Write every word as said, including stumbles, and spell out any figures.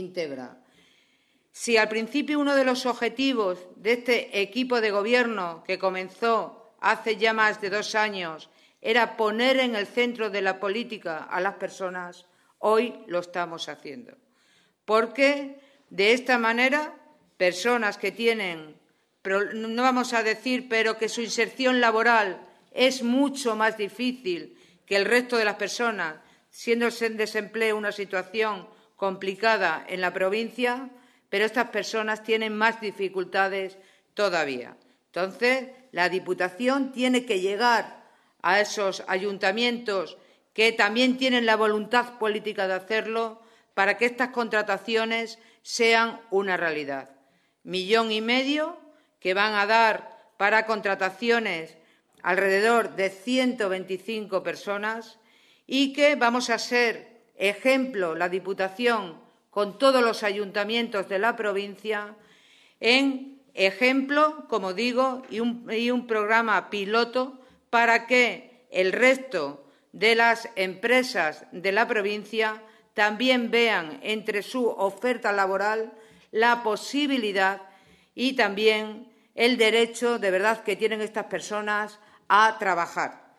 íntegra. Si al principio uno de los objetivos de este equipo de gobierno que comenzó hace ya más de dos años era poner en el centro de la política a las personas, hoy lo estamos haciendo. Porque de esta manera, personas que tienen, no vamos a decir, pero que su inserción laboral es mucho más difícil que el resto de las personas, siendo el desempleo una situación complicada en la provincia, pero estas personas tienen más dificultades todavía. Entonces, la Diputación tiene que llegar a esos ayuntamientos que también tienen la voluntad política de hacerlo para que estas contrataciones sean una realidad. Millón y medio que van a dar para contrataciones alrededor de ciento veinticinco personas y que vamos a ser ejemplo, la Diputación, con todos los ayuntamientos de la provincia, en ejemplo, como digo, y un, y un programa piloto para que el resto de las empresas de la provincia también vean entre su oferta laboral la posibilidad y también el derecho de verdad que tienen estas personas a trabajar.